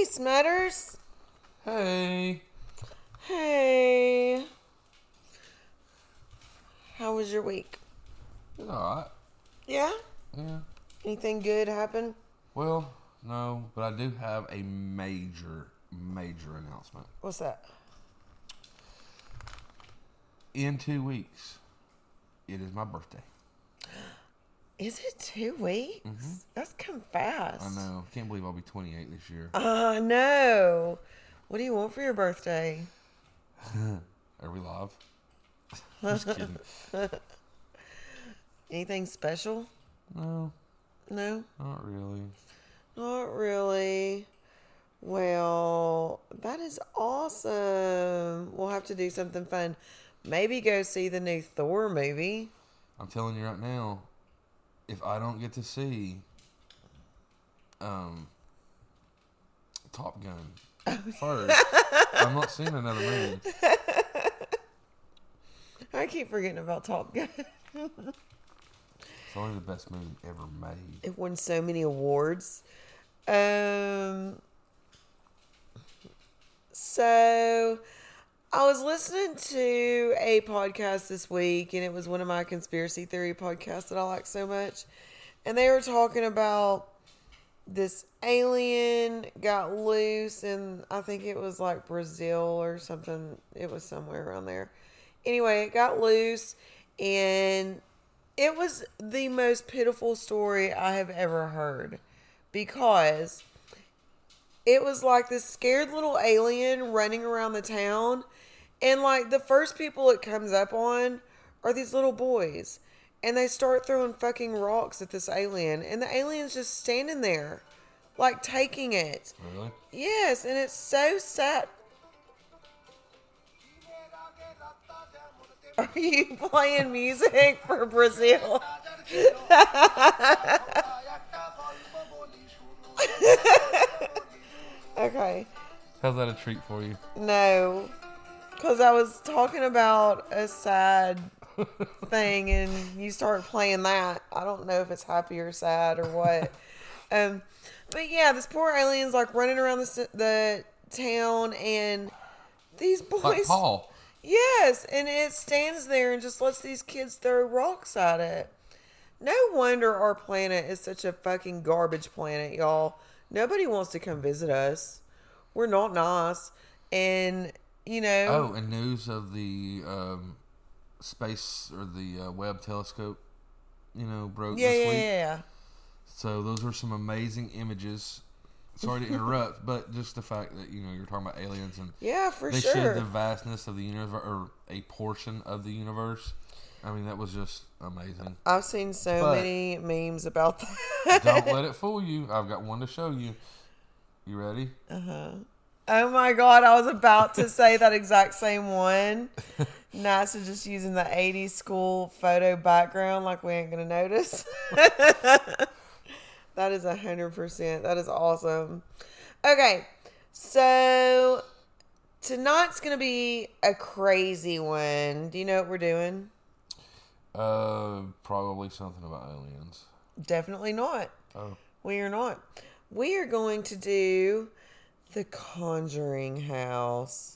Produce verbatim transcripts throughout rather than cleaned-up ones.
Hey, Smutters. Hey. Hey. How was your week? It's alright. Yeah? Yeah. Anything good happen? Well, no, but I do have a major, major announcement. What's that? In two weeks, it is my birthday. Is it two weeks? Mm-hmm. That's come fast. I know. Can't believe I'll be twenty-eight this year. I know. What do you want for your birthday? Are we live? Just kidding. Anything special? No, No? not really. Not really. Well, that is awesome. We'll have to do something fun. Maybe go see the new Thor movie. I'm telling you right now, if I don't get to see um, Top Gun first, I'm not seeing another movie. I keep forgetting about Top Gun. It's only the best movie ever made. It won so many awards. Um, so I was listening to a podcast this week, and it was one of my conspiracy theory podcasts that I like so much. And they were talking about this alien got loose, and I think it was like Brazil or something. It was somewhere around there. Anyway, it got loose, and it was the most pitiful story I have ever heard, because it was like this scared little alien running around the town, and like the first people it comes up on are these little boys, and they start throwing fucking rocks at this alien, and the alien's just standing there like taking it. Really? Yes, and it's so sad. Are you playing music for Brazil? Okay. How's that a treat for you? No. Because I was talking about a sad thing and you start playing that. I don't know if it's happy or sad or what. um, But yeah, this poor alien's like running around the, the town, and these boys... Like Paul. Yes, and it stands there and just lets these kids throw rocks at it. No wonder our planet is such a fucking garbage planet, y'all. Nobody wants to come visit us. We're not nice. And, you know... Oh, and news of the um, space or the uh, Webb telescope, you know, broke yeah, this yeah, week. yeah, yeah. So those were some amazing images. Sorry to interrupt, but just the fact that, you know, you're talking about aliens and Yeah, for they sure. showed the vastness of the universe, or a portion of the universe. I mean, that was just amazing. I've seen so But- many memes about that. Don't let it fool you. I've got one to show you. You ready? Oh my God, I was about to say that exact same one. NASA just using the eighties school photo background like we ain't going to notice. That is one hundred percent. That is awesome. Okay, so tonight's going to be a crazy one. Do you know what we're doing? Uh, probably something about aliens. Definitely not. Oh. We are not. We are going to do The Conjuring House.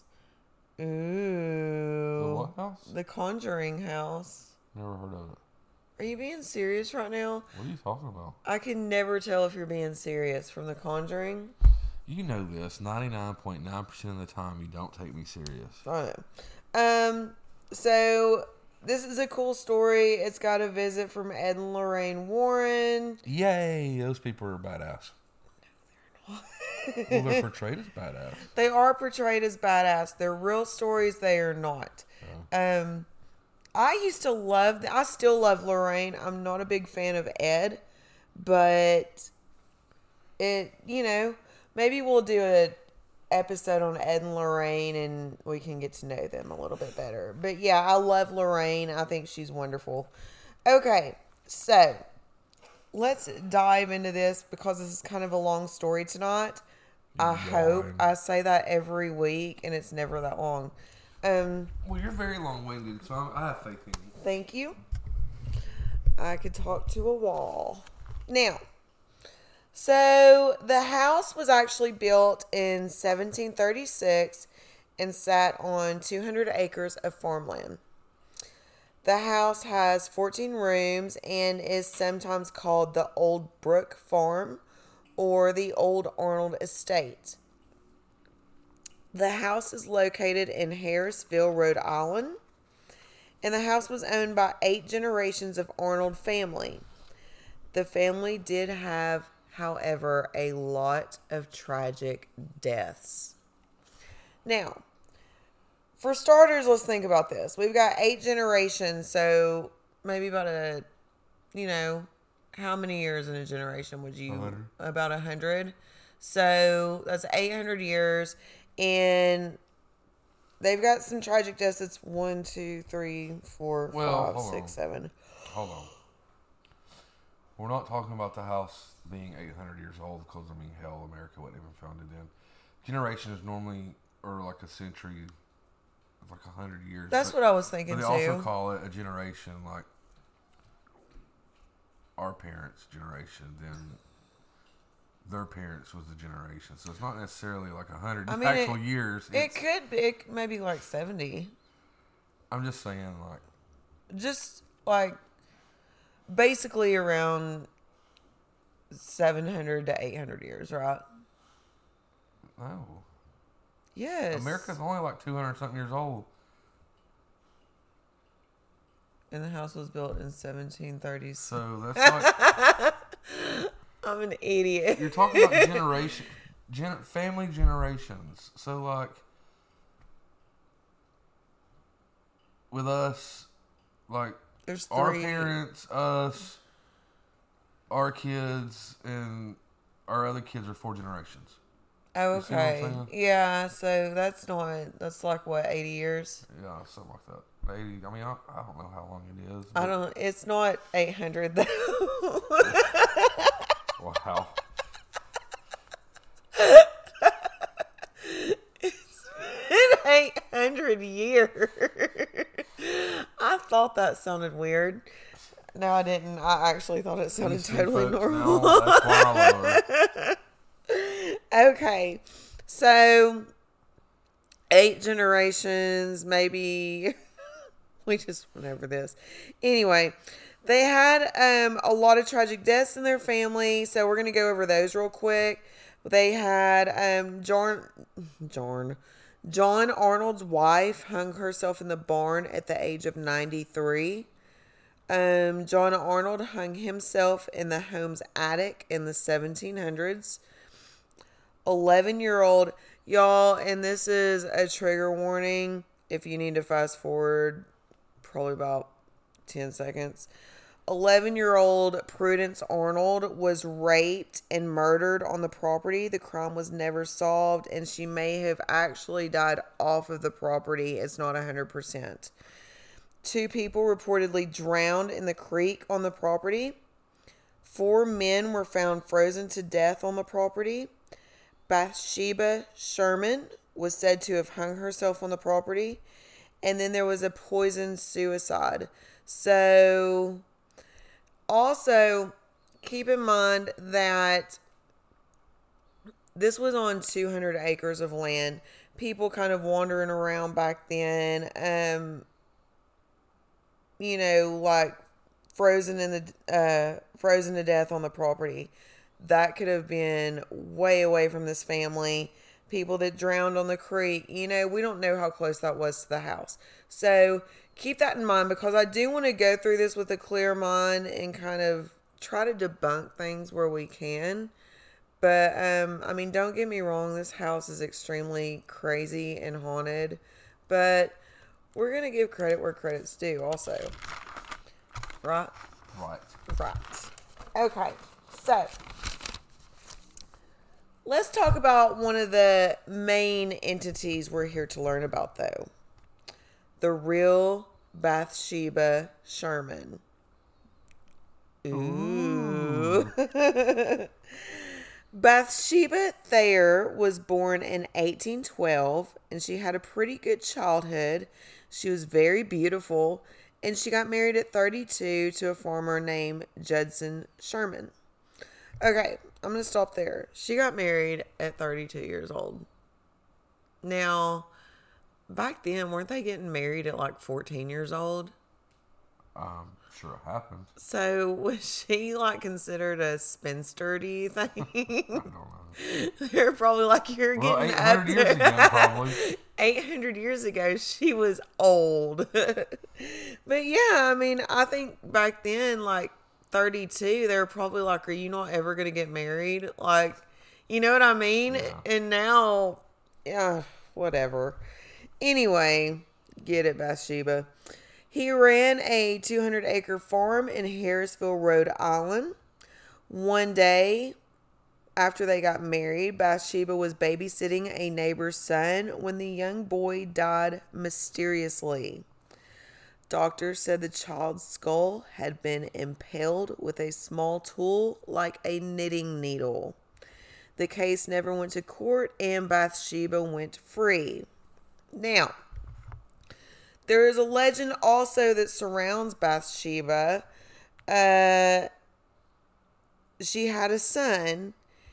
Ooh. The what house? The Conjuring House. Never heard of it. Are you being serious right now? What are you talking about? I can never tell if you're being serious from The Conjuring. You know this. ninety-nine point nine percent of the time, you don't take me serious. I know. Um, so this is a cool story. It's got a visit from Ed and Lorraine Warren. Yay! Those people are badass. Well, they're portrayed as badass. They are portrayed as badass. They're real stories. They are not. Oh. Um, I used to love, I still love Lorraine. I'm not a big fan of Ed, but it, you know, maybe we'll do a episode on Ed and Lorraine and we can get to know them a little bit better. But yeah, I love Lorraine. I think she's wonderful. Okay, so let's dive into this because this is kind of a long story tonight. I hope Yarn. I say that every week and it's never that long. Um, Well, you're very long-winded, so I'm, I have faith in you. Thank you. I could talk to a wall. Now, So the house was actually built in seventeen thirty-six and sat on two hundred acres of farmland. The house has fourteen rooms and is sometimes called the Old Brook Farm or the Old Arnold Estate. The house is located in Harrisville, Rhode Island, and the house was owned by eight generations of Arnold family. The family did have, however, a lot of tragic deaths. Now, for starters, let's think about this. We've got eight generations, so maybe about a, you know, how many years in a generation would you? one hundred. About a hundred. So that's eight hundred years, and they've got some tragic deaths. It's one, two, three, four, Well, five, hold six, on. seven. Hold on. We're not talking about the house being eight hundred years old because, I mean, hell, America wasn't even founded then. Generation is normally, or like a century, like a hundred years. That's but, what I was thinking but they too. also call it a generation, like our parents' generation, then their parents was the generation. So it's not necessarily like a hundred I mean, actual it- years. It It's, could be it, maybe like seventy. I'm just saying, like, Just like basically around seven hundred to eight hundred years, right? no. Yes. America's only like two hundred something years old. And the house was built in seventeen thirties. So that's like, I'm an idiot. you're talking about generation, gen, family generations. So like, with us, like There's our three. parents, us, our kids, and our other kids are four generations. Oh, You see what I'm okay. saying? Yeah, so that's not, that's like what, eighty years? Yeah, something like that. eighty. I mean, I, I don't know how long it is. I but- don't, it's not eight hundred though. Wow. It's been eight hundred years. I thought that sounded weird. No, I didn't. I actually thought it You sounded see, totally folks, normal. now that's why I love her. Okay, so eight generations, maybe. We just went over this. Anyway, they had um, a lot of tragic deaths in their family, so we're going to go over those real quick. They had um, John, John, John Arnold's wife hung herself in the barn at the age of ninety-three. Um, John Arnold hung himself in the home's attic in the seventeen hundreds. eleven-year-old, y'all, and this is a trigger warning if you need to fast forward probably about ten seconds. eleven-year-old Prudence Arnold was raped and murdered on the property. The crime was never solved, and she may have actually died off of the property. It's not one hundred percent. Two people reportedly drowned in the creek on the property. Four men were found frozen to death on the property. Bathsheba Sherman was said to have hung herself on the property. And then there was a poison suicide. So, also, keep in mind that this was on two hundred acres of land. People kind of wandering around back then. Um, you know, like frozen in the uh, frozen to death on the property. That could have been way away from this family. People that drowned on the creek. You know, we don't know how close that was to the house. So keep that in mind, because I do want to go through this with a clear mind and kind of try to debunk things where we can. But, um, I mean, don't get me wrong. This house is extremely crazy and haunted. But we're going to give credit where credit's due also. Right? Right. Right. Okay. So, let's talk about one of the main entities we're here to learn about, though. The real Bathsheba Sherman. Ooh. Bathsheba Thayer was born in eighteen twelve, and she had a pretty good childhood. She was very beautiful, and she got married at thirty-two to a farmer named Judson Sherman. Okay, I'm going to stop there. She got married at thirty-two years old. Now, back then, weren't they getting married at like fourteen years old? Um, sure it happened. So, was she like considered a spinster, do you think? I don't know. They're probably like, you're Well, getting eight up hundred years there. ago, probably. eight hundred years ago, she was old. But yeah, I mean, I think back then, like thirty-two, they were probably like, are you not ever going to get married? Like, you know what I mean? Yeah. And now, yeah, whatever. Anyway, get it, Bathsheba. He ran a two hundred acre farm in Harrisville, Rhode Island. One day after they got married, Bathsheba was babysitting a neighbor's son when the young boy died mysteriously. Doctors said the child's skull had been impaled with a small tool like a knitting needle. The case never went to court and Bathsheba went free. Now, there is a legend also that surrounds Bathsheba. Uh, she had a son,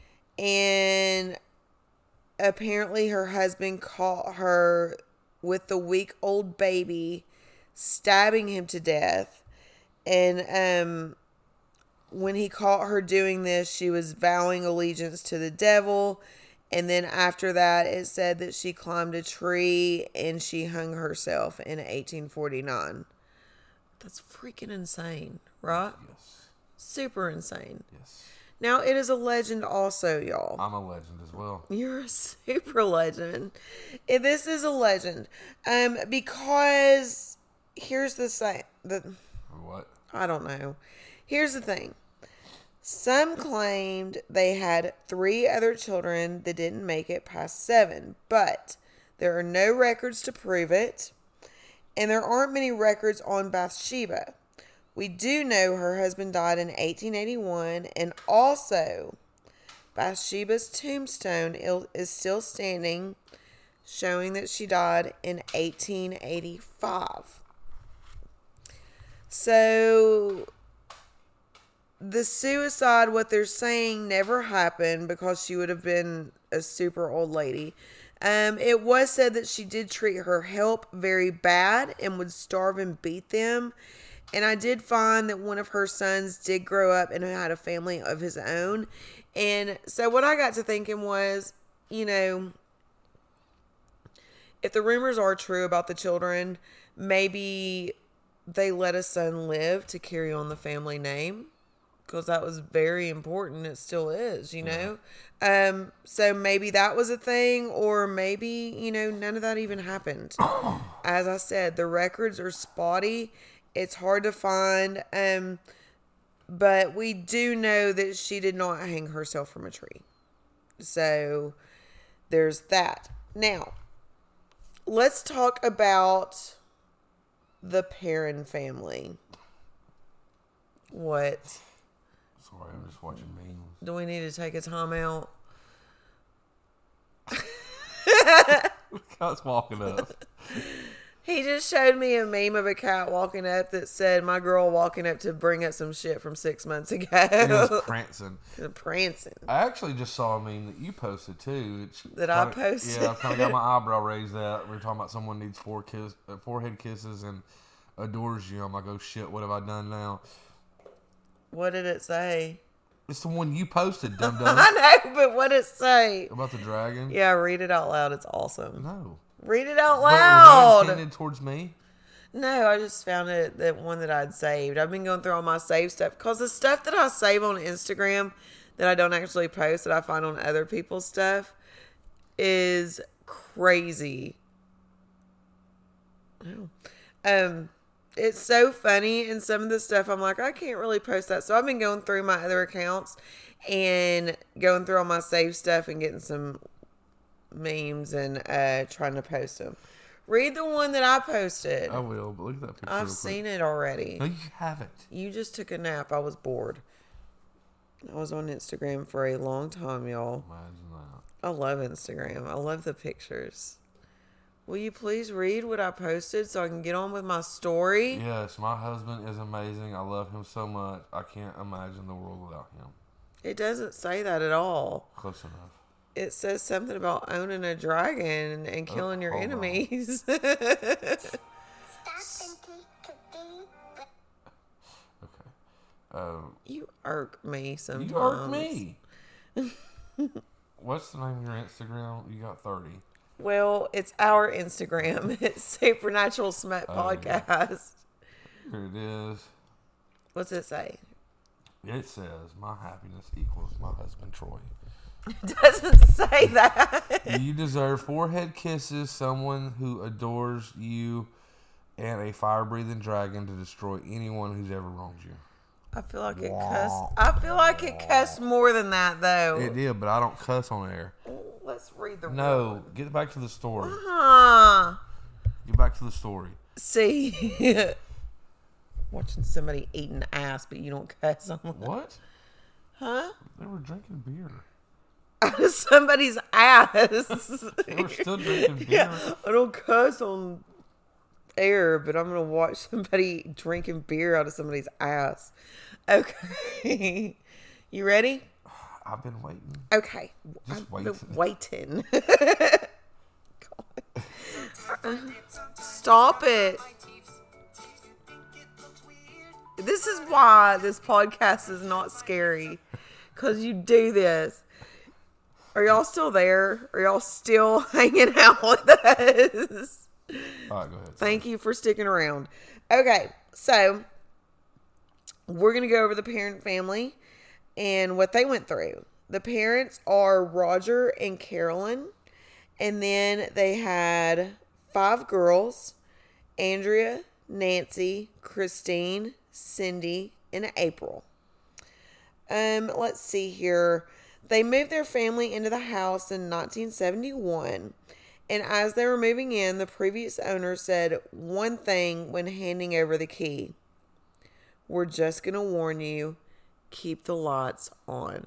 and apparently her husband caught her with the week-old baby, stabbing him to death. And um, when he caught her doing this, she was vowing allegiance to the devil. And then after that, it said that she climbed a tree and she hung herself in eighteen forty-nine. That's freaking insane, right? Yes. Super insane. Yes. Now, it is a legend also, y'all. I'm a legend as well. You're a super legend. And this is a legend. Um, because here's the thing. The, What? I don't know. Here's the thing. Some claimed they had three other children that didn't make it past seven, but there are no records to prove it, and there aren't many records on Bathsheba. We do know her husband died in eighteen eighty-one, and also Bathsheba's tombstone is still standing, showing that she died in eighteen eighty-five. So the suicide, what they're saying, never happened because she would have been a super old lady. Um, it was said that she did treat her help very bad and would starve and beat them. And I did find that one of her sons did grow up and had a family of his own. And so what I got to thinking was, you know, if the rumors are true about the children, maybe they let a son live to carry on the family name. Because that was very important. It still is, you know. Yeah. Um, so maybe that was a thing, or maybe, you know, none of that even happened. As I said, the records are spotty. It's hard to find. Um, but we do know that she did not hang herself from a tree. So there's that. Now, let's talk about the Perron family. What? Sorry, I'm just watching memes. Do we need to take a time out? Cat's walking up. He just showed me a meme of a cat walking up that said, my girl walking up to bring up some shit from six months ago. It was prancing. Prancing. I actually just saw a meme that you posted too. It's that kinda, I posted? Yeah, I kind of got my eyebrow raised at. We were talking about someone needs four kiss, uh, forehead kisses and adores you. I'm like, oh shit, what have I done now? What did it say? It's the one you posted, dum dum. I know, but what did it say? About the dragon? Yeah, read it out loud. It's awesome. No. Read it out But was loud. that intended towards me? No, I just found it, that one that I'd saved. I've been going through all my save stuff. Because the stuff that I save on Instagram that I don't actually post, that I find on other people's stuff, is crazy. Oh. Um... It's so funny, and some of the stuff I'm like, I can't really post that. So I've been going through my other accounts and going through all my saved stuff and getting some memes and uh, trying to post them. Read the one that I posted. I will, but look at that picture. I've seen it already. No, you haven't. You just took a nap. I was bored. I was on Instagram for a long time, y'all. Imagine that. I love Instagram. I love the pictures. Will you please read what I posted so I can get on with my story? Yes, my husband is amazing. I love him so much. I can't imagine the world without him. It doesn't say that at all. Close enough. It says something about owning a dragon and Oh, killing your hold on. enemies. Okay. Um, You irk me sometimes. you irk me. What's the name of your Instagram? You got thirty. Well, it's our Instagram. It's Supernatural Smut Oh, Podcast. Here it is. What's it say? It says, my happiness equals my husband, Troy. It doesn't say that. You deserve forehead kisses, someone who adores you, and a fire-breathing dragon to destroy anyone who's ever wronged you. I feel like it cussed. I feel like it cussed more than that, though. It did, but I don't cuss on air. Let's read the No, get back to the story. Huh. Get back to the story. See, watching somebody eating ass, but you don't cuss on them. What? Huh? They were drinking beer. Out of somebody's ass. They were still drinking beer. Yeah, I don't cuss on air, but I'm gonna watch somebody drinking beer out of somebody's ass. Okay, you ready? I've been waiting. Okay, Just I've wait. been waiting. Stop it. This is why this podcast is not scary. Because you do this. Are y'all still there? Are y'all still hanging out with us? All right, go ahead. Thank you for sticking around. Okay, so we're going to go over the parent family and what they went through. The parents are Roger and Carolyn. And then they had five girls: Andrea, Nancy, Christine, Cindy, and April. Um, let's see here. They moved their family into the house in nineteen seventy-one. And as they were moving in, the previous owner said one thing when handing over the key. We're just going to warn you, keep the lights on.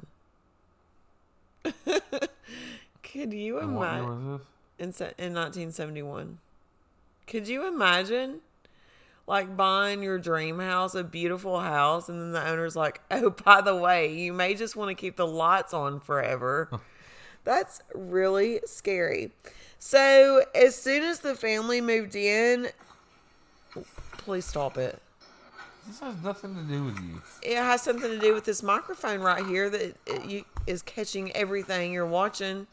Could you And what year imagine? was this? In, se- in nineteen seventy-one. Could you imagine? Like buying your dream house, a beautiful house, and then the owner's like, oh, by the way, you may just want to keep the lights on forever. That's really scary. So as soon as the family moved in, please stop it. This has nothing to do with you. It has something to do with this microphone right here that it, you, is catching everything you're watching.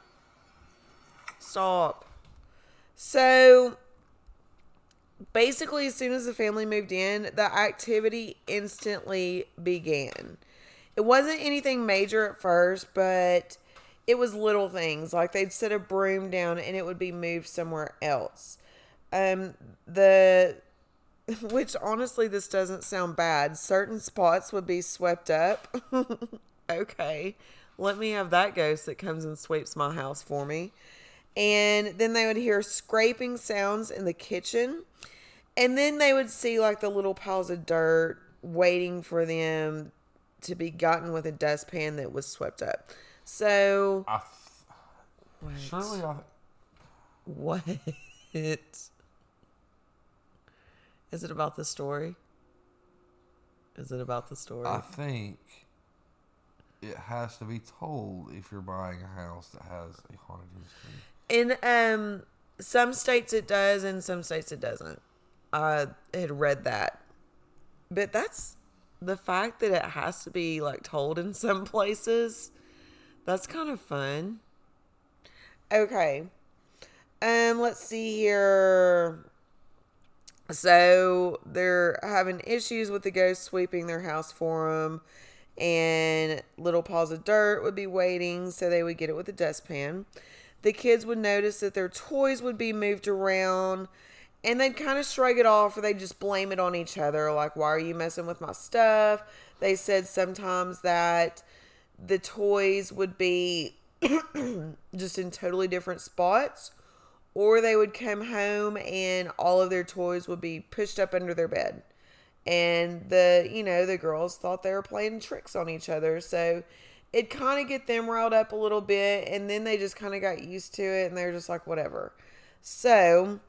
Stop. So basically, as soon as the family moved in, the activity instantly began. It wasn't anything major at first, but it was little things. Like they'd set a broom down and it would be moved somewhere else. Um, the, which honestly, this doesn't sound bad. Certain spots would be swept up. Okay, let me have that ghost that comes and sweeps my house for me. And then they would hear scraping sounds in the kitchen. And then they would see like the little piles of dirt waiting for them to be gotten with a dustpan that was swept up. So, I th- surely I. what? Is it about the story? Is it about the story? I think it has to be told if you're buying a house that has a haunted history. In um some states it does, and some states it doesn't. I had read that. But that's the fact that it has to be like told in some places. That's kind of fun. Okay. Um, let's see here. So they're having issues with the ghost sweeping their house for them. And little piles of dirt would be waiting, so they would get it with a dustpan. The kids would notice that their toys would be moved around, and they'd kind of shrug it off, or they'd just blame it on each other. Like, why are you messing with my stuff? They said sometimes that the toys would be just in totally different spots, or they would come home and all of their toys would be pushed up under their bed. And the, you know, the girls thought they were playing tricks on each other. So it kind of get them riled up a little bit. And then they just kind of got used to it. And they were just like, whatever. So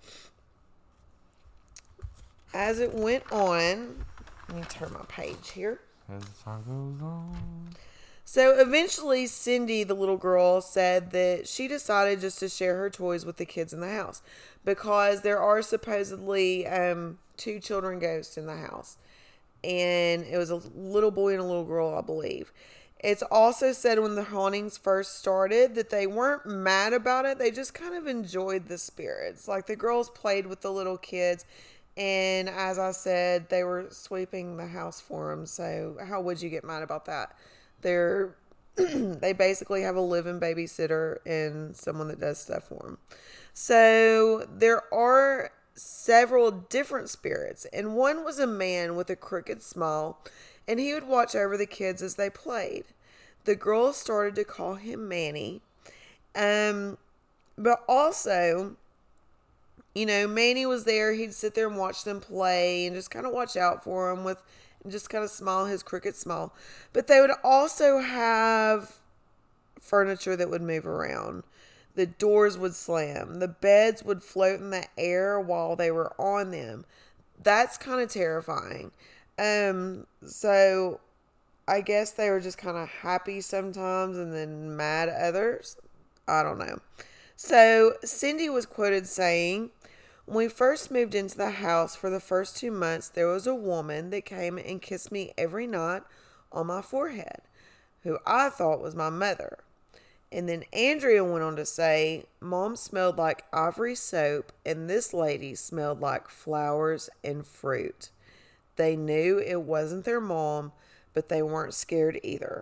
as it went on, let me turn my page here. As the time goes on. So eventually, Cindy, the little girl, said that she decided just to share her toys with the kids in the house because there are supposedly um, two children ghosts in the house. And it was a little boy and a little girl, I believe. It's also said when the hauntings first started that they weren't mad about it. They just kind of enjoyed the spirits. Like the girls played with the little kids. And as I said, they were sweeping the house for them. So how would you get mad about that? They're they basically have a living babysitter and someone that does stuff for them. So there are several different spirits, and one was a man with a crooked smile, and he would watch over the kids as they played. The girls started to call him Manny, um, but also, you know, Manny was there. He'd sit there and watch them play and just kind of watch out for them with and just kind of smile his crooked smile. But they would also have furniture that would move around. The doors would slam. The beds would float in the air while they were on them. That's kind of terrifying. Um, so I guess they were just kind of happy sometimes and then mad at others. I don't know. So Cindy was quoted saying, "When we first moved into the house for the first two months, there was a woman that came and kissed me every night on my forehead, who I thought was my mother." And then Andrea went on to say, "Mom smelled like ivory soap, and this lady smelled like flowers and fruit. They knew it wasn't their mom, but they weren't scared either."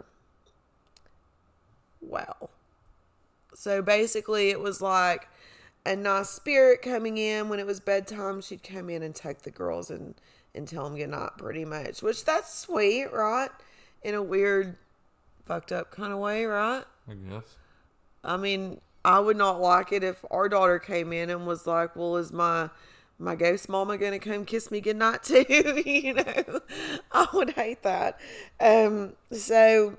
Well, so basically it was like a nice spirit coming in. When it was bedtime, she'd come in and tuck the girls and, and tell them goodnight pretty much, which that's sweet, right? In a weird, fucked up kind of way, right? I guess. I mean, I would not like it if our daughter came in and was like, "Well, is my my ghost mama going to come kiss me goodnight too?" You know, I would hate that. Um, so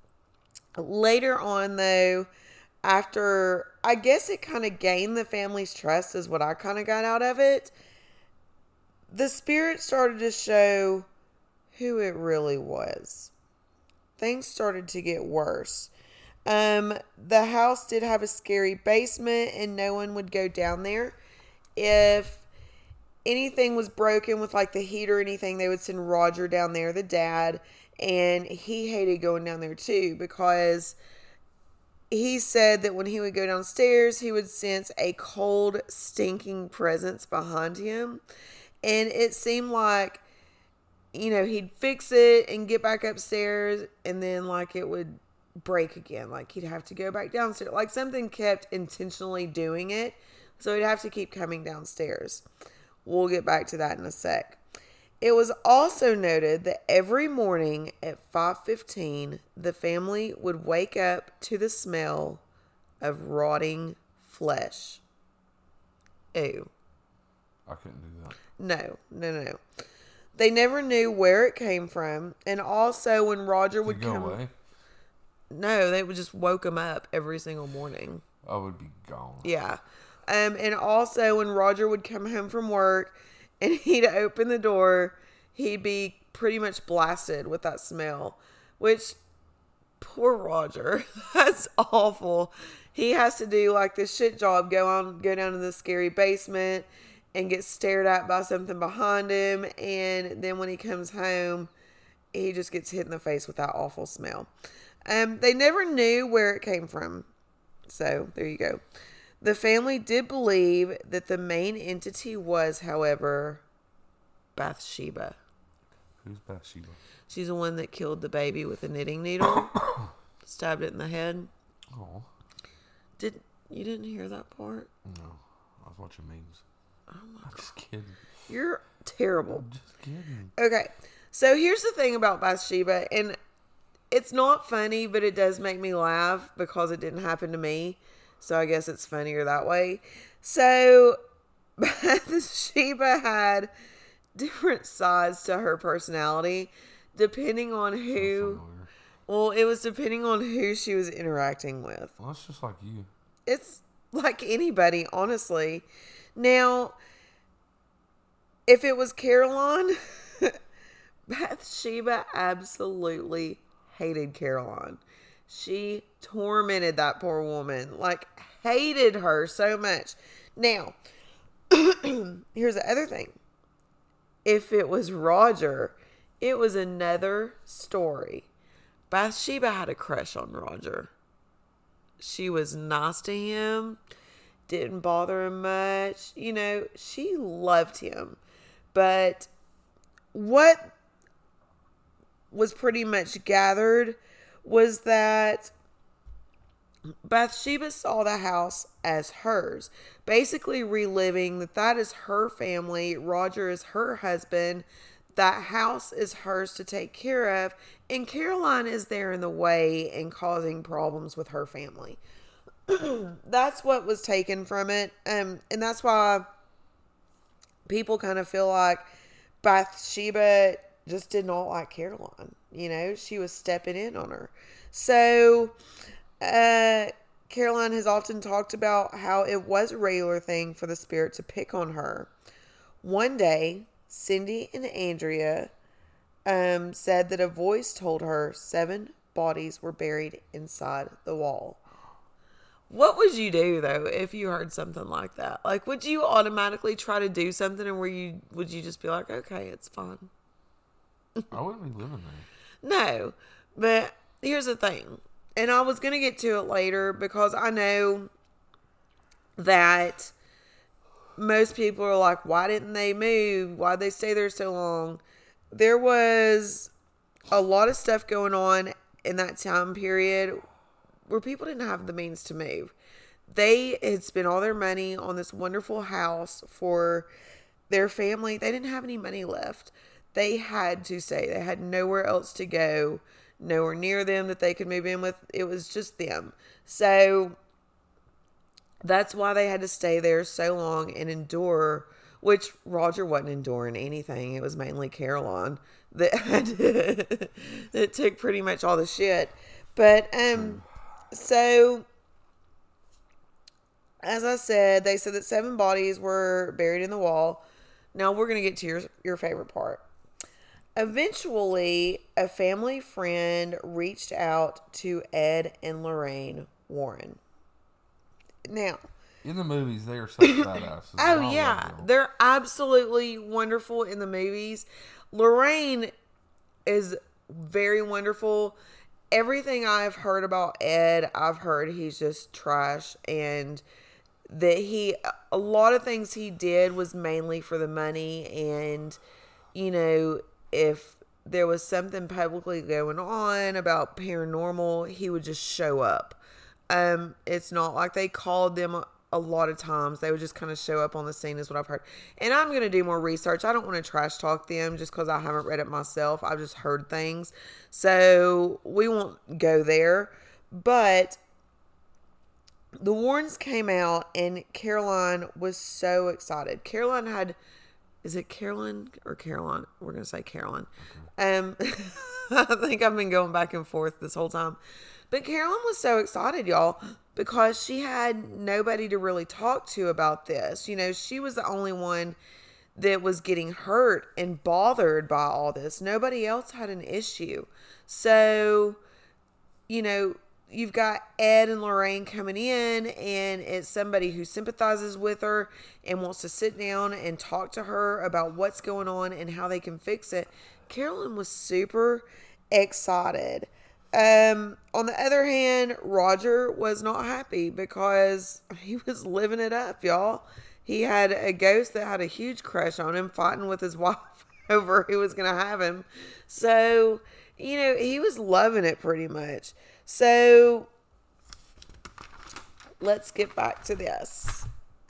later on, though, after, I guess it kind of gained the family's trust is what I kind of got out of it. The spirit started to show who it really was. Things started to get worse. Um, the house did have a scary basement and no one would go down there. If anything was broken with like the heat or anything, they would send Roger down there, the dad, and he hated going down there too because he said that when he would go downstairs, he would sense a cold, stinking presence behind him. And it seemed like, you know, he'd fix it and get back upstairs and then like it would break again. Like he'd have to go back downstairs. Like something kept intentionally doing it. So he'd have to keep coming downstairs. We'll get back to that in a sec. It was also noted that every morning at five fifteen, the family would wake up to the smell of rotting flesh. Ew. I couldn't do that. No, no, no, no. They never knew where it came from. And also when Roger would Did it go come... away? No, they would just woke him up every single morning. I would be gone. Yeah. Um, and also when Roger would come home from work and he'd open the door, he'd be pretty much blasted with that smell. Which, poor Roger. That's awful. He has to do like this shit job, go on, go down to the scary basement and get stared at by something behind him. And then when he comes home, he just gets hit in the face with that awful smell. Um, they never knew where it came from. So, there you go. The family did believe that the main entity was, however, Bathsheba. Who's Bathsheba? She's the one that killed the baby with a knitting needle. Stabbed it in the head. Oh. Did you didn't hear that part? No. I was watching memes. Oh my I'm god. just kidding. You're terrible. I'm just kidding. Okay. So here's the thing about Bathsheba, and it's not funny, but it does make me laugh because it didn't happen to me. So I guess it's funnier that way. So Bathsheba had different sides to her personality depending on who. Well, it was depending on who she was interacting with. Well, that's just like you. It's like anybody, honestly. Now, if it was Caroline, Bathsheba absolutely hated Caroline. She tormented that poor woman, like hated her so much. Now, here's the other thing. If it was Roger, it was another story. Bathsheba had a crush on Roger. She was nice to him, didn't bother him much. You know, she loved him. But what was pretty much gathered was that Bathsheba saw the house as hers, basically reliving that that is her family, Roger is her husband, that house is hers to take care of, and Caroline is there in the way and causing problems with her family. That's what was taken from it, um, and that's why people kind of feel like Bathsheba just did not like Caroline. You know, she was stepping in on her. So, uh, Caroline has often talked about how it was a regular thing for the spirit to pick on her. One day, Cindy and Andrea um, said that a voice told her seven bodies were buried inside the wall. What would you do, though, if you heard something like that? Like, would you automatically try to do something, or were you, would you just be like, okay, it's fine? I wouldn't be living there. No, but here's the thing. And I was going to get to it later because I know that most people are like, why didn't they move? Why'd they stay there so long? There was a lot of stuff going on in that time period where people didn't have the means to move. They had spent all their money on this wonderful house for their family. They didn't have any money left. They had to stay. They had nowhere else to go, nowhere near them that they could move in with. It was just them. So that's why they had to stay there so long and endure, which Roger wasn't enduring anything. It was mainly Caroline that had to, that took pretty much all the shit. But, um, so as I said, they said that seven bodies were buried in the wall. Now we're going to get to your, your favorite part. Eventually, a family friend reached out to Ed and Lorraine Warren. Now, in the movies, they are such badasses. Oh, yeah. They're absolutely wonderful in the movies. Lorraine is very wonderful. Everything I've heard about Ed, I've heard he's just trash, and that he, a lot of things he did was mainly for the money, and, you know, if there was something publicly going on about paranormal, he would just show up. Um, it's not like they called them a, a lot of times. They would just kind of show up on the scene is what I've heard. And I'm going to do more research. I don't want to trash talk them just because I haven't read it myself. I've just heard things. So we won't go there. But the Warrens came out and Caroline was so excited. Caroline had... Is it Carolyn or Caroline? We're going to say Caroline. Okay. Um, I think I've been going back and forth this whole time. But Caroline was so excited, y'all, because she had nobody to really talk to about this. You know, she was the only one that was getting hurt and bothered by all this. Nobody else had an issue. So, you know, you've got Ed and Lorraine coming in, and it's somebody who sympathizes with her and wants to sit down and talk to her about what's going on and how they can fix it. Carolyn was super excited. Um, on the other hand, Roger was not happy because he was living it up, y'all. He had a ghost that had a huge crush on him, fighting with his wife over who was going to have him. So, you know, he was loving it pretty much. So, let's get back to this.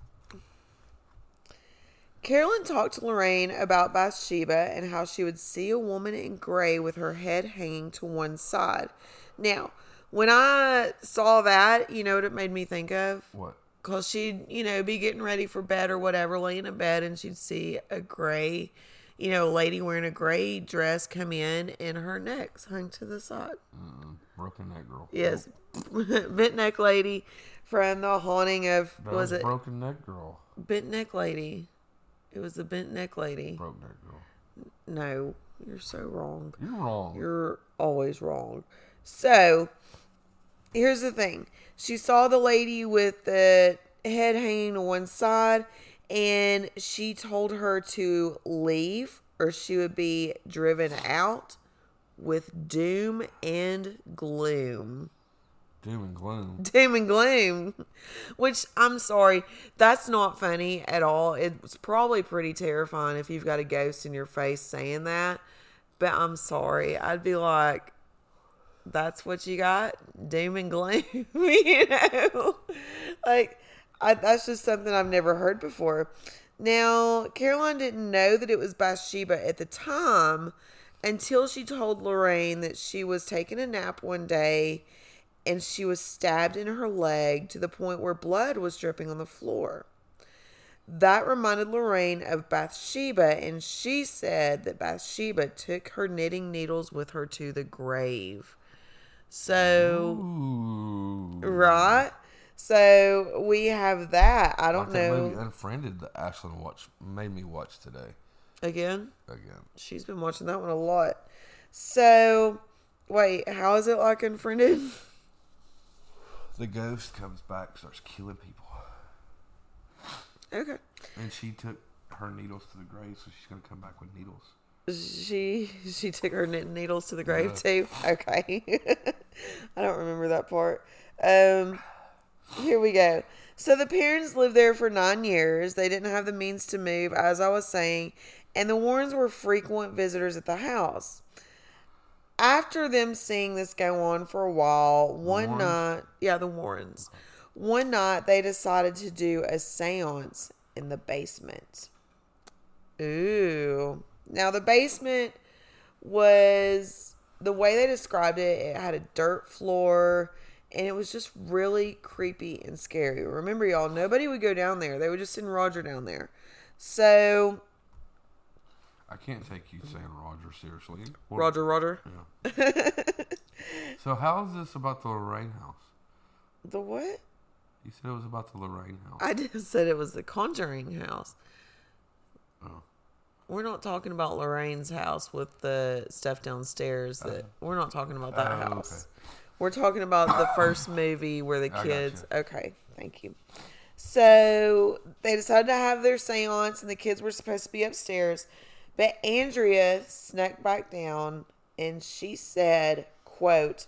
Carolyn talked to Lorraine about Bathsheba and how she would see a woman in gray with her head hanging to one side. Now, when I saw that, you know what it made me think of? What? Because she'd, you know, be getting ready for bed or whatever, laying in bed, and she'd see a gray, you know, lady wearing a gray dress come in, and her neck's hung to the side. Mm-mm. Broken neck girl. Yes. Bent neck lady from the haunting of, That was it? Broken neck girl. Bent neck lady. It was the bent neck lady. Broke neck girl. No, you're so wrong. You're wrong. You're always wrong. So, here's the thing. She saw the lady with the head hanging to one side, and she told her to leave or she would be driven out with doom and gloom. Doom and gloom. Doom and gloom. Which, I'm sorry, that's not funny at all. It's probably pretty terrifying if you've got a ghost in your face saying that. But I'm sorry. I'd be like, that's what you got? Doom and gloom? You know? Like, I, that's just something I've never heard before. Now, Caroline didn't know that it was Bathsheba at the time until she told Lorraine that she was taking a nap one day and she was stabbed in her leg to the point where blood was dripping on the floor. That reminded Lorraine of Bathsheba, and she said that Bathsheba took her knitting needles with her to the grave. So, Ooh. right? So we have that. I don't like that know. movie Unfriended that Ashlyn watched made me watch today. Again? Again. She's been watching that one a lot. So, wait, how is it like Unfriended? The ghost comes back, starts killing people. Okay. And she took her needles to the grave, so she's going to come back with needles. She she took her knitting needles to the grave Yeah. too? Okay. I don't remember that part. Um, here we go. So the parents lived there for nine years. They didn't have the means to move, as I was saying, and the Warrens were frequent visitors at the house. After them seeing this go on for a while, one Warrens? night, yeah, the Warrens, one night they decided to do a seance in the basement. Ooh. Now, the basement was, the way they described it, it had a dirt floor, and it was just really creepy and scary. Remember, y'all, nobody would go down there. They would just send Roger down there. So, I can't take you saying Roger seriously. What- Roger, Roger. Yeah. So how is this about the Lorraine house? The what? You said it was about the Lorraine house. I just said it was the Conjuring house. Oh. We're not talking about Lorraine's house with the stuff downstairs. That we're not talking about that Oh, house. okay. We're talking about the first movie where the I kids. gotcha. Okay, thank you. So they decided to have their seance, and the kids were supposed to be upstairs, but Andrea snuck back down, and she said, "quote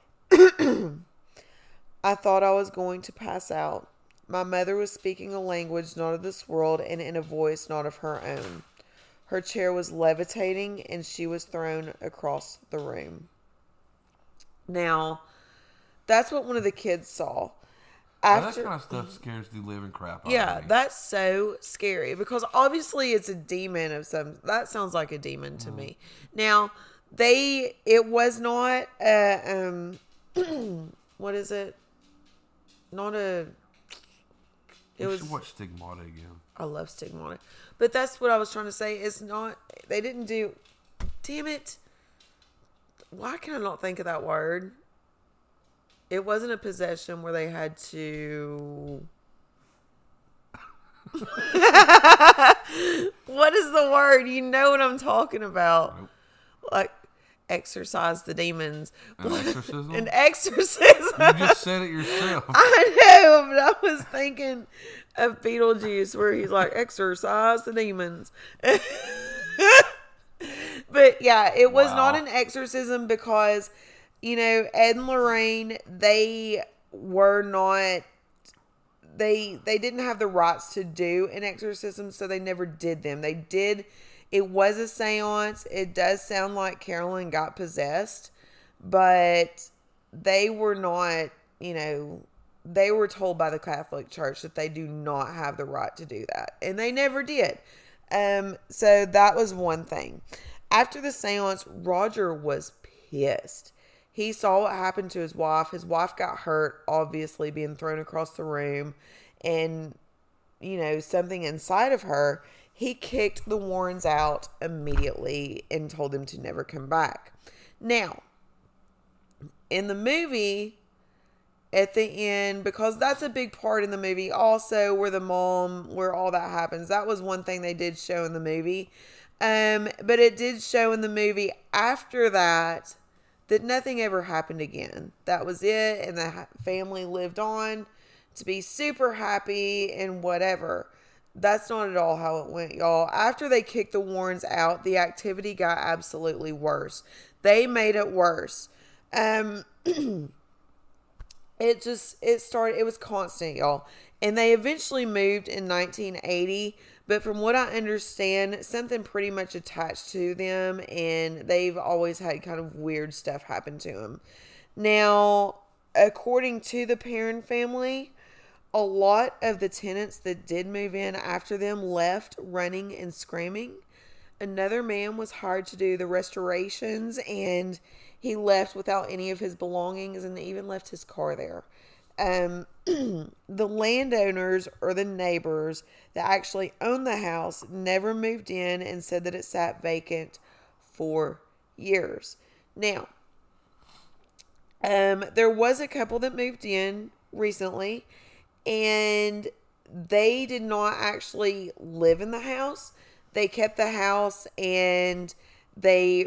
I thought I was going to pass out. My mother was speaking a language not of this world and in a voice not of her own. Her chair was levitating and she was thrown across the room." Now, that's what one of the kids saw. Now, that After, kind of stuff scares the living crap out yeah, of me. that's so scary because obviously it's a demon of some. That sounds like a demon to me. Now, they it was not a um, what is it? Not a. It we was. should watch Stigmata again. I love Stigmata, but that's what I was trying to say. It's not. They didn't do. Damn it! Why can I not think of that word? It wasn't a possession where they had to. What is the word? You know what I'm talking about. Nope. Like, exorcise the demons. An exorcism? An exorcism. You just said it yourself. I know, but I was thinking of Beetlejuice where he's like, exorcise the demons. But yeah, it was Wow. not an exorcism because, you know, Ed and Lorraine, they were not, they, they didn't have the rights to do an exorcism, so they never did them. They did, it was a seance. It does sound like Carolyn got possessed, but they were not, you know, they were told by the Catholic Church that they do not have the right to do that. And they never did. Um, so that was one thing. After the seance, Roger was pissed. He saw what happened to his wife. His wife got hurt, obviously being thrown across the room. And, you know, something inside of her. He kicked the Warrens out immediately and told them to never come back. Now, in the movie, at the end, because that's a big part in the movie also, where the mom, where all that happens, that was one thing they did show in the movie. Um, but it did show in the movie after that, that nothing ever happened again. That was it, and the family lived on to be super happy and whatever. That's not at all how it went, y'all. After they kicked the Warrens out, the activity got absolutely worse. They made it worse. Um, it just, it started, it was constant, y'all. And they eventually moved in nineteen eighty. But from what I understand, something pretty much attached to them, and they've always had kind of weird stuff happen to them. Now, according to the Perron family, a lot of the tenants that did move in after them left running and screaming. Another man was hired to do the restorations, and he left without any of his belongings and even left his car there. Um, the landowners or the neighbors that actually owned the house never moved in and said that it sat vacant for years. Now, um, there was a couple that moved in recently, and they did not actually live in the house. They kept the house, and they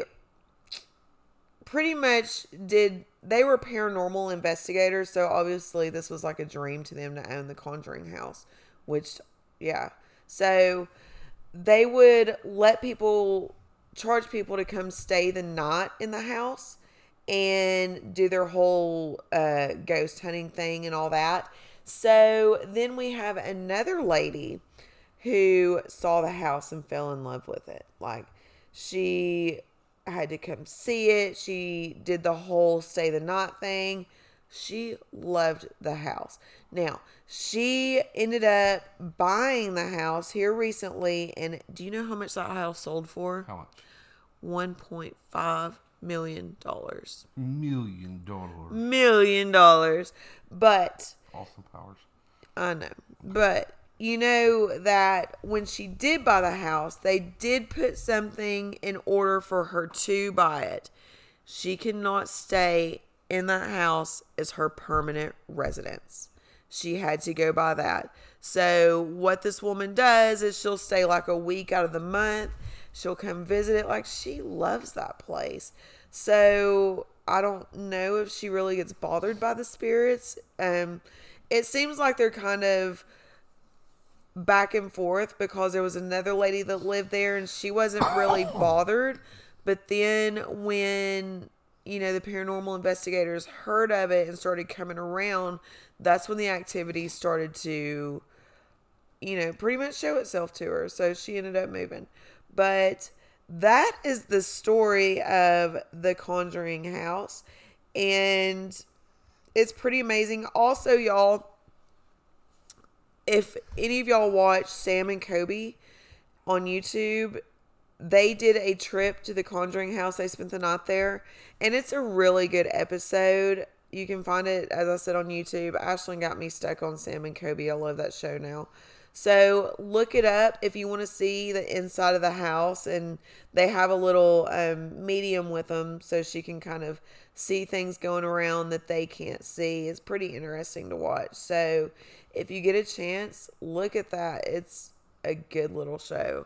pretty much did, they were paranormal investigators, so obviously this was like a dream to them to own the Conjuring house, which, yeah. So they would let people, charge people to come stay the night in the house and do their whole uh, ghost hunting thing and all that. So then we have another lady who saw the house and fell in love with it. Like, she had to come see it. She did the whole stay the night thing. She loved the house. Now, she ended up buying the house here recently. And do you know how much that house sold for? How much? one point five million dollars. Million dollars. Million dollars. But Awesome powers. I know. But you know that when she did buy the house, they did put something in order for her to buy it. She cannot stay in that house as her permanent residence. She had to go by that. So what this woman does is she'll stay like a week out of the month. She'll come visit it. Like, she loves that place. So I don't know if she really gets bothered by the spirits. Um, it seems like they're kind of back and forth, because there was another lady that lived there and she wasn't really bothered. But then when, you know, the paranormal investigators heard of it and started coming around, that's when the activity started to, you know, pretty much show itself to her. So she ended up moving. But that is the story of the Conjuring house. And it's pretty amazing. Also, y'all, if any of y'all watch Sam and Kobe on YouTube, they did a trip to the Conjuring house. They spent the night there, and it's a really good episode. You can find it, as I said, on YouTube. Ashlyn got me stuck on Sam and Kobe. I love that show now. So look it up if you want to see the inside of the house, and they have a little um, medium with them so she can kind of see things going around that they can't see. It's pretty interesting to watch. So if you get a chance, look at that. It's a good little show.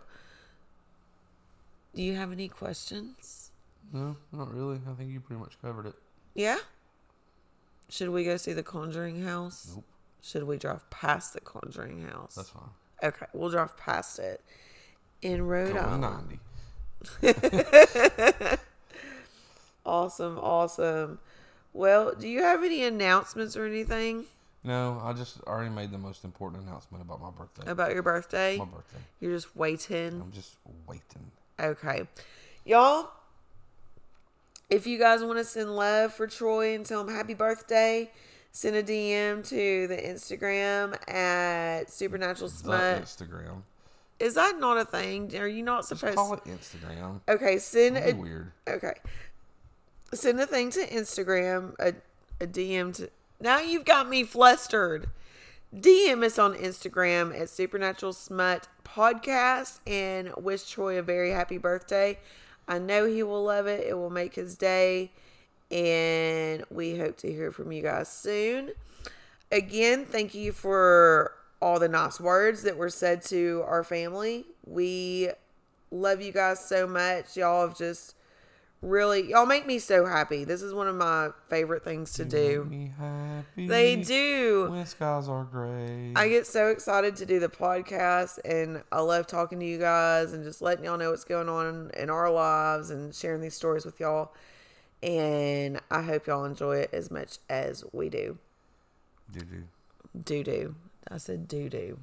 Do you have any questions? No, not really. I think you pretty much covered it. Yeah? Should we go see the Conjuring house? Nope. Should we drive past the Conjuring house? That's fine. Okay, we'll drive past it. In Rhode Going Island. ninety. Awesome, awesome. Well, do you have any announcements or anything No, I just already made the most important announcement about my birthday. about your birthday? My birthday. You're just waiting. I'm just waiting. Okay. Y'all, if you guys want to send love for Troy and tell him happy birthday, send a D M to the Instagram at Supernatural The Smut. Instagram. Is that not a thing? Are you not Just supposed call it Instagram. Okay, send That'd a be weird. Okay. Send a thing to Instagram, a, a D M to... Now you've got me flustered. D M us on Instagram at Supernatural Smut Podcast and wish Troy a very happy birthday. I know he will love it. It will make his day. And we hope to hear from you guys soon. Again, thank you for all the nice words that were said to our family. We love you guys so much. Y'all have just really, y'all make me so happy. This is one of my favorite things to You do. make me happy They do. when skies are gray. I get so excited to do the podcast, and I love talking to you guys and just letting y'all know what's going on in our lives and sharing these stories with y'all. And I hope y'all enjoy it as much as we do. Do do. Do do. I said do do.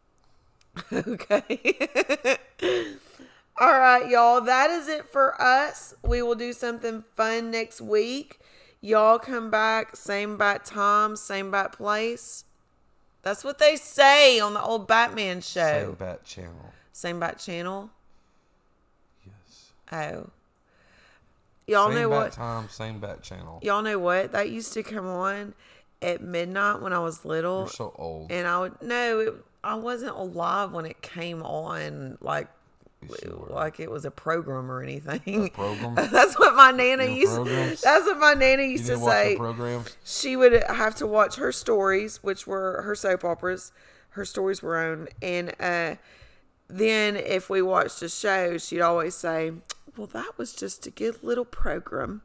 Okay. All right, y'all. That is it for us. We will do something fun next week. Y'all come back, same bat time, same bat place. That's what they say on the old Batman show. Same bat channel. Same bat channel. Yes. Oh. Y'all same know bat what? time, same bat channel. Y'all know what? That used to come on at midnight when I was little. You're so old. And I would no, it, I wasn't alive when it came on. Like. Like it was a program or anything. A program? That's what my nana You know, used. programs? That's what my nana You used didn't to watch say. the programs? She would have to watch her stories, which were her soap operas. Her stories were on, and uh, then if we watched a show, she'd always say, "Well, that was just a good little program."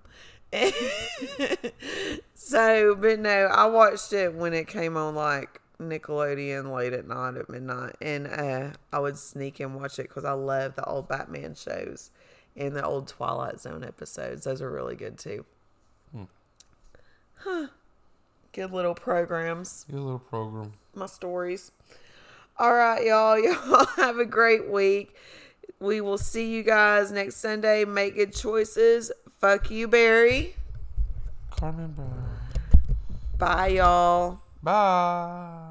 So, but no, I watched it when it came on, like Nickelodeon late at night at midnight, and uh, I would sneak and watch it because I love the old Batman shows and the old Twilight Zone episodes. Those are really good too. Hmm. Huh. Good little programs. Good little program. My stories. All right, y'all. Y'all have a great week. We will see you guys next Sunday. Make good choices. Fuck you, Barry. Carmen Brown. Bye, y'all. Bye.